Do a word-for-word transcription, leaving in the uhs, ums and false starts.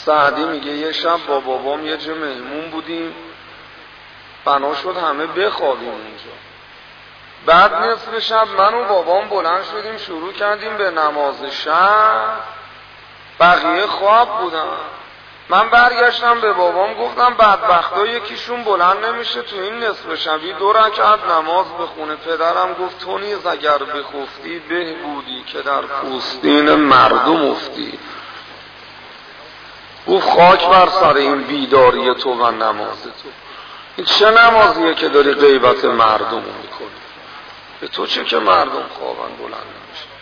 سعدی میگه یه شب با بابام یه جا مهمون بودیم، بنا شد همه بخوابیم اونجا. بعد نصف شب من و بابام بلند شدیم شروع کردیم به نماز شب، بقیه خواب بودن. من برگشتم به بابام گفتم بدبختا یکیشون بلند نمیشه تو این نصف شبی دو رکعت نماز بخونه. پدرم گفت تو نیز اگر بخفتی به بودی که در پوستین مردم افتی. گفت خاک بر سر این بیداری تو و نماز تو. این چه نمازیه که داری غیبت مردم میکنی؟ به تو چه که مردم خوابن بلند نمیشه؟